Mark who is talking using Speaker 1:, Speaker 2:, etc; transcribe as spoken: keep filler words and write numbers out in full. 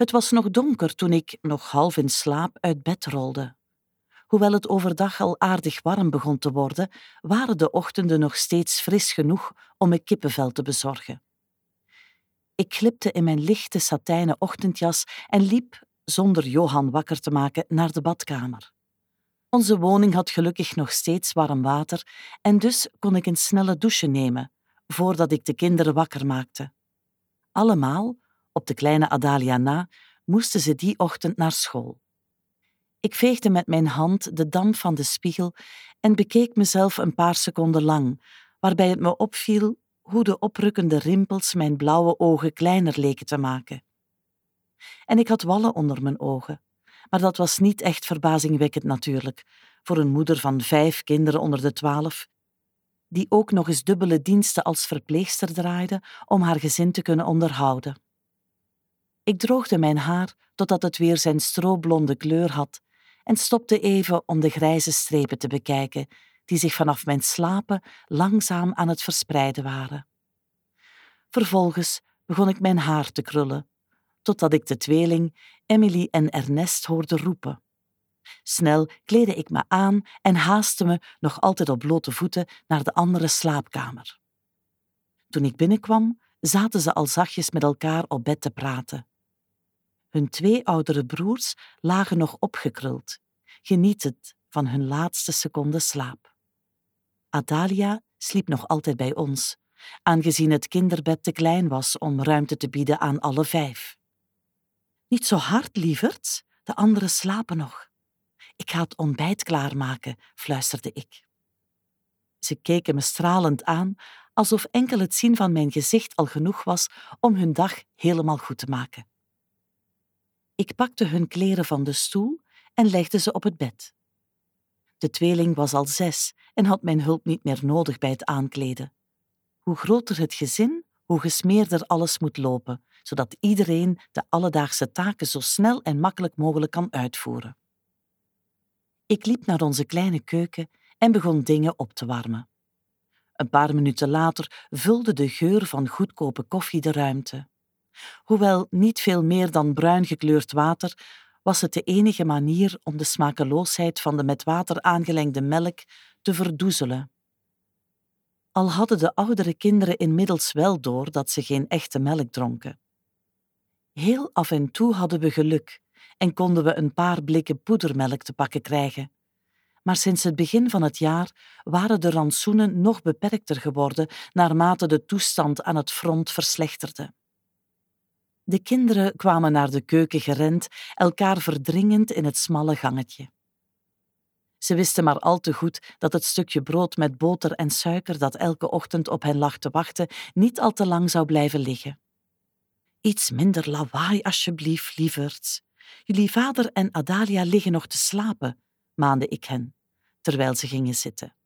Speaker 1: Het was nog donker toen ik, nog half in slaap, uit bed rolde. Hoewel het overdag al aardig warm begon te worden, waren de ochtenden nog steeds fris genoeg om me kippenvel te bezorgen. Ik glipte in mijn lichte satijnen ochtendjas en liep, zonder Johan wakker te maken, naar de badkamer. Onze woning had gelukkig nog steeds warm water en dus kon ik een snelle douche nemen, voordat ik de kinderen wakker maakte. Allemaal, op de kleine Adalia na, moesten ze die ochtend naar school. Ik veegde met mijn hand de damp van de spiegel en bekeek mezelf een paar seconden lang, waarbij het me opviel hoe de oprukkende rimpels mijn blauwe ogen kleiner leken te maken. En ik had wallen onder mijn ogen, maar dat was niet echt verbazingwekkend natuurlijk, voor een moeder van vijf kinderen onder de twaalf, die ook nog eens dubbele diensten als verpleegster draaide om haar gezin te kunnen onderhouden. Ik droogde mijn haar totdat het weer zijn stroblonde kleur had en stopte even om de grijze strepen te bekijken, die zich vanaf mijn slapen langzaam aan het verspreiden waren. Vervolgens begon ik mijn haar te krullen, totdat ik de tweeling, Emily en Ernest, hoorde roepen. Snel kleedde ik me aan en haastte me, nog altijd op blote voeten, naar de andere slaapkamer. Toen ik binnenkwam, zaten ze al zachtjes met elkaar op bed te praten. Hun twee oudere broers lagen nog opgekruld, genietend van hun laatste seconde slaap. Adalia sliep nog altijd bij ons, aangezien het kinderbed te klein was om ruimte te bieden aan alle vijf. Niet zo hard, lieverds, de anderen slapen nog. Ik ga het ontbijt klaarmaken, fluisterde ik. Ze keken me stralend aan, alsof enkel het zien van mijn gezicht al genoeg was om hun dag helemaal goed te maken. Ik pakte hun kleren van de stoel en legde ze op het bed. De tweeling was al zes en had mijn hulp niet meer nodig bij het aankleden. Hoe groter het gezin, hoe gesmeerder alles moet lopen, zodat iedereen de alledaagse taken zo snel en makkelijk mogelijk kan uitvoeren. Ik liep naar onze kleine keuken en begon dingen op te warmen. Een paar minuten later vulde de geur van goedkope koffie de ruimte. Hoewel niet veel meer dan bruin gekleurd water, was het de enige manier om de smakeloosheid van de met water aangelengde melk te verdoezelen. Al hadden de oudere kinderen inmiddels wel door dat ze geen echte melk dronken. Heel af en toe hadden we geluk en konden we een paar blikken poedermelk te pakken krijgen. Maar sinds het begin van het jaar waren de rantsoenen nog beperkter geworden naarmate de toestand aan het front verslechterde. De kinderen kwamen naar de keuken gerend, elkaar verdringend in het smalle gangetje. Ze wisten maar al te goed dat het stukje brood met boter en suiker dat elke ochtend op hen lag te wachten niet al te lang zou blijven liggen. Iets minder lawaai, alsjeblieft, lieverds. Jullie vader en Adalia liggen nog te slapen, maande ik hen, terwijl ze gingen zitten.